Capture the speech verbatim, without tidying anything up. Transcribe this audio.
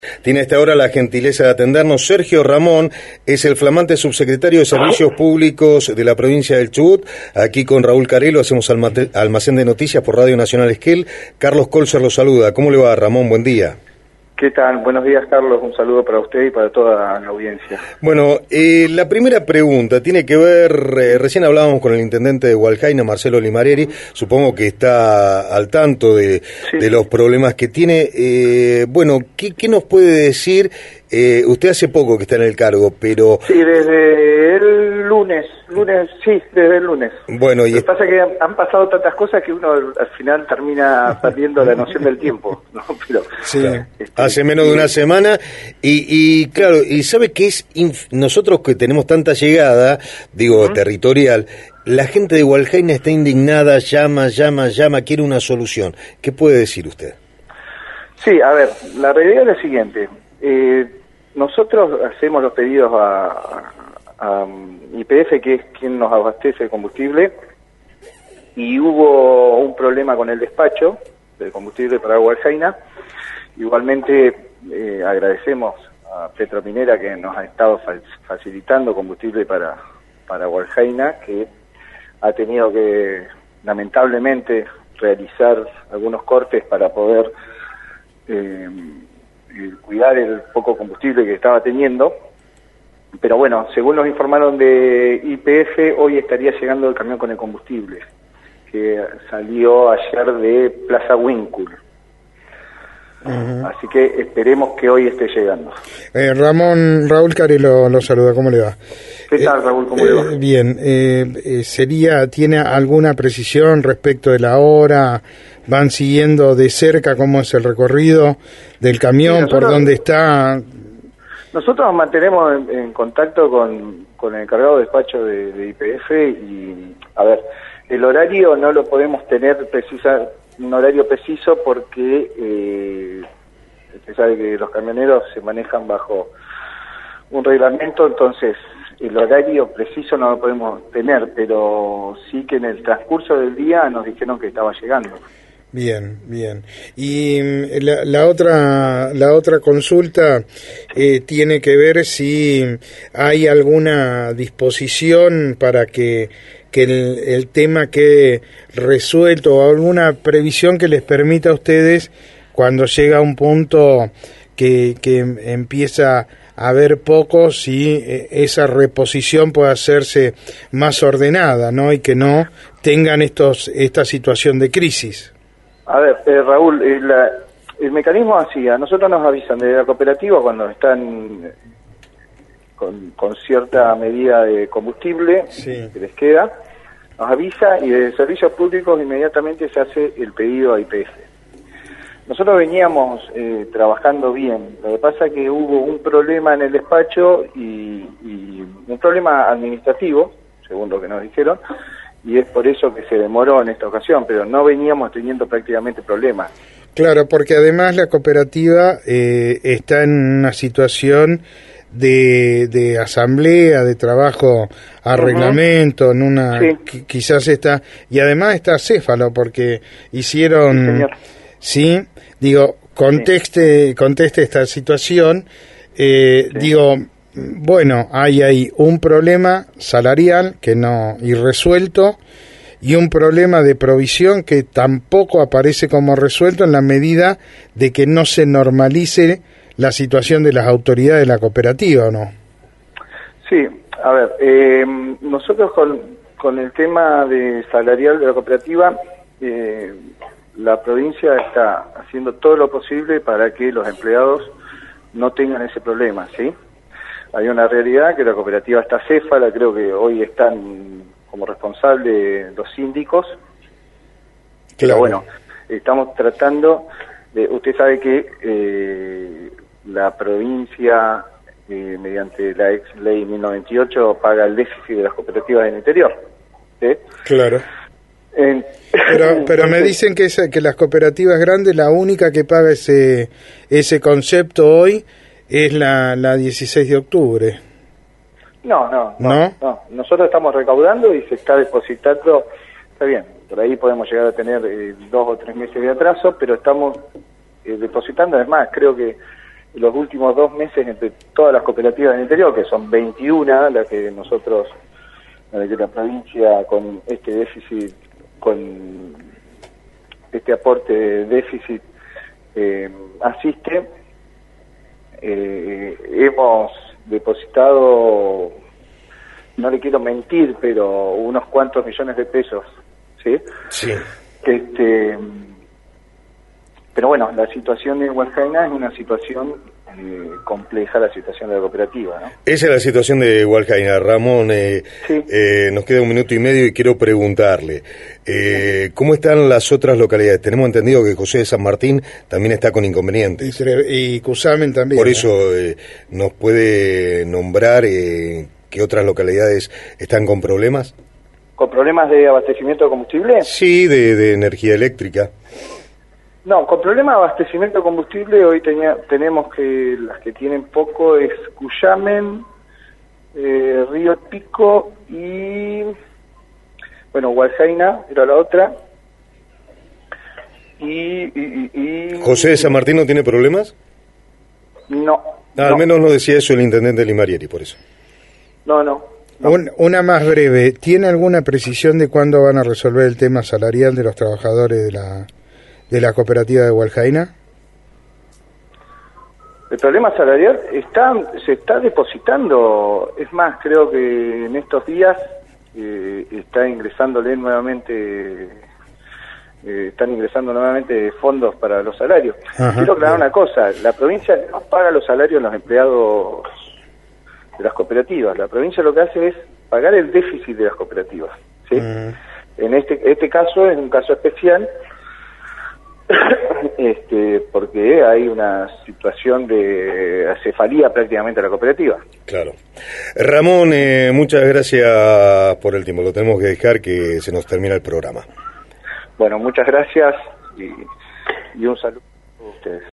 Tiene a esta hora la gentileza de atendernos Sergio Ramón, es el flamante subsecretario de Servicios Públicos de la provincia del Chubut. Aquí con Raúl Carelo hacemos almacén de noticias por Radio Nacional Esquel. Carlos Colser lo saluda. ¿Cómo le va, Ramón? Buen día. ¿Qué tal? Buenos días, Carlos. Un saludo para usted y para toda la audiencia. Bueno, eh, la primera pregunta tiene que ver, eh, recién hablábamos con el intendente de Hualjaina, Marcelo Limareri, supongo que está al tanto de, sí. de los problemas que tiene. Eh, bueno, ¿qué, qué nos puede decir? Eh, usted hace poco que está en el cargo, pero... Sí, desde el lunes, lunes, sí, desde el lunes. Bueno, y... Lo que pasa es que han, han pasado tantas cosas que uno al final termina perdiendo la noción del tiempo, ¿no? Pero, sí, este, hace menos de una semana, y, y claro, y sabe que es, inf... nosotros que tenemos tanta llegada, digo, uh-huh. territorial, la gente de Hualjaina está indignada, llama, llama, llama, quiere una solución. ¿Qué puede decir usted? Sí, a ver, la realidad es la siguiente. Eh, nosotros hacemos los pedidos a, a, a Y P F, que es quien nos abastece el combustible, y hubo un problema con el despacho del combustible para Hualjaina. Igualmente eh, agradecemos a Petrominera, que nos ha estado fa- facilitando combustible para, para Hualjaina, que ha tenido que lamentablemente realizar algunos cortes para poder eh, cuidar el poco combustible que estaba teniendo. Pero bueno, según nos informaron de Y P F, hoy estaría llegando el camión con el combustible, que salió ayer de Plaza Winkul. Uh-huh. Así que esperemos que hoy esté llegando. Eh, Ramón, Raúl Carelo lo saluda, ¿cómo le va? ¿Qué tal, eh, Raúl? ¿Cómo eh, le va? Bien, eh, eh, sería, ¿tiene alguna precisión respecto de la hora? ¿Van siguiendo de cerca cómo es el recorrido del camión, sí, nosotros, por dónde está? Nosotros nos mantenemos en, en contacto con, con el encargado de despacho de, de Y P F y, a ver, el horario no lo podemos tener precisa, un horario preciso porque eh, usted sabe que los camioneros se manejan bajo un reglamento, entonces el horario preciso no lo podemos tener, pero sí que en el transcurso del día nos dijeron que estaba llegando. Bien, bien. Y la, la otra la otra consulta eh, tiene que ver si hay alguna disposición para que, que el, el tema quede resuelto o alguna previsión que les permita a ustedes, cuando llega a un punto que, que empieza a haber poco, si eh, esa reposición puede hacerse más ordenada, ¿no? Y que no tengan estos esta situación de crisis. A ver, eh, Raúl, eh, la, el mecanismo así, a nosotros nos avisan de la cooperativa cuando están con, con cierta medida de combustible, sí, que les queda, nos avisa y de servicios públicos inmediatamente se hace el pedido a Y P F. Nosotros veníamos eh, trabajando bien, lo que pasa es que hubo un problema en el despacho y, y un problema administrativo, según lo que nos dijeron, y es por eso que se demoró en esta ocasión, pero no veníamos teniendo prácticamente problemas. Claro, porque además la cooperativa eh, está en una situación de, de asamblea, de trabajo a uh-huh. reglamento, en una sí. qu- quizás está, y además está acéfalo, porque hicieron, sí, sí digo, conteste, sí. conteste esta situación, eh, sí. digo, bueno, hay ahí un problema salarial que no irresuelto y un problema de provisión que tampoco aparece como resuelto en la medida de que no se normalice la situación de las autoridades de la cooperativa, ¿o no? Sí, a ver, eh, nosotros con, con el tema de salarial de la cooperativa, eh, la provincia está haciendo todo lo posible para que los empleados no tengan ese problema, ¿sí? Hay una realidad que la cooperativa está céfala, creo que hoy están como responsables los síndicos. Claro. Pero bueno, estamos tratando de, usted sabe que eh, la provincia, eh, mediante la ex ley mil novecientos noventa y ocho, paga el déficit de las cooperativas del interior. ¿Sí? Claro. Eh, pero pero me dicen que esa, que las cooperativas grandes, la única que paga ese ese concepto hoy es la, la dieciséis de octubre. No, no, no, no, no. Nosotros estamos recaudando y se está depositando, está bien, por ahí podemos llegar a tener eh, dos o tres meses de atraso, pero estamos eh, depositando, además, creo que los últimos dos meses entre todas las cooperativas del interior, que son veintiuna, las que nosotros, la que la provincia con este déficit, con este aporte de déficit eh, asiste, eh, hemos depositado, no le quiero mentir, pero unos cuantos millones de pesos, ¿sí? Sí. Este, pero bueno, la situación de Hualjaina es una situación eh, compleja, la situación de la cooperativa, ¿no? Esa es la situación de Hualjaina. Ramón, eh, sí. eh, nos queda un minuto y medio y quiero preguntarle, eh, ¿cómo están las otras localidades? Tenemos entendido que José de San Martín también está con inconvenientes. Y, y Cusamen también. Por eso, eh, ¿nos puede nombrar eh, qué otras localidades están con problemas? ¿Con problemas de abastecimiento de combustible? Sí, de, de energía eléctrica. No, con problemas de abastecimiento de combustible hoy tenía, tenemos que las que tienen poco es Cusamen, eh, Río Pico y, bueno, Hualjaina era la otra. Y, y, y ¿José de San Martín no tiene problemas? No. Ah, no. Al menos no decía eso el intendente Limarieri, por eso. No, no. no. Un, una más breve, ¿tiene alguna precisión de cuándo van a resolver el tema salarial de los trabajadores de la de la cooperativa de Hualjaina? El problema salarial está se está depositando, es más, creo que en estos días eh, está ingresándole nuevamente, eh, están ingresando nuevamente fondos para los salarios. Ajá, quiero aclarar bien. Una cosa, la provincia no paga los salarios de los empleados de las cooperativas, la provincia lo que hace es pagar el déficit de las cooperativas, ¿sí? Uh-huh. En este este caso es un caso especial, este porque hay una situación de acefalía prácticamente a la cooperativa. Claro. Ramón, eh, muchas gracias por el tiempo, lo tenemos que dejar que se nos termina el programa. Bueno, muchas gracias y, y un saludo a ustedes.